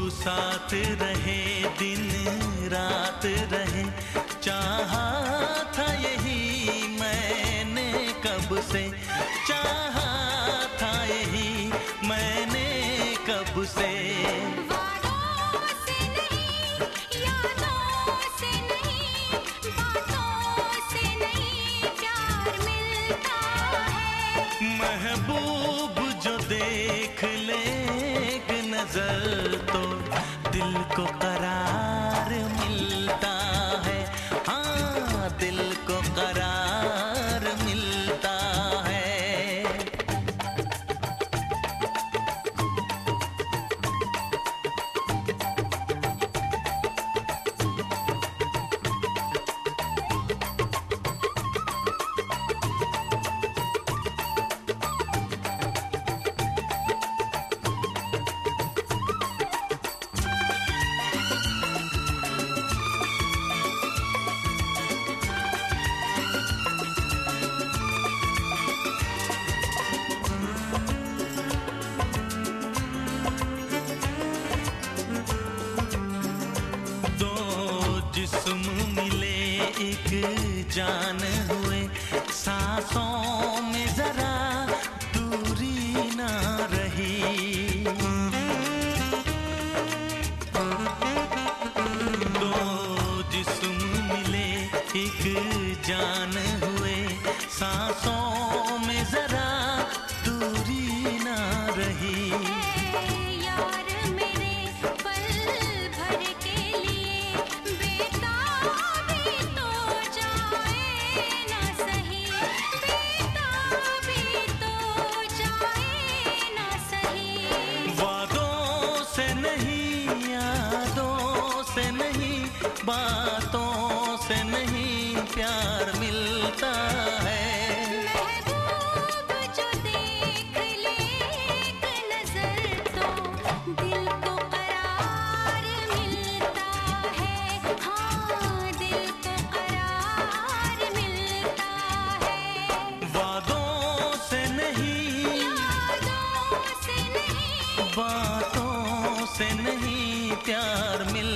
साथ रहे, दिन रात रहे, चाहा था यही मैंने कब से, चाहा था यही मैंने कब से। वादों से नहीं, यादों से नहीं, बातों से नहीं प्यार मिलता है। महबूब जो देख ले एक नजर तो दिल को करार मिलता है, हाँ दिल को करार मिलता है। जिस्म मिले एक जान हुए, सांसों में जरा दूरी ना रही। दो जिस्म मिले एक जान हुए, सांसों में जरा दूरी ना रही। बातों से नहीं प्यार मिलता है। महबूब जो देख ले एक नजर तो दिल को करार मिलता है, हाँ दिल को करार मिलता है। वादों से नहीं, यादों से नहीं, बातों से नहीं प्यार मिलता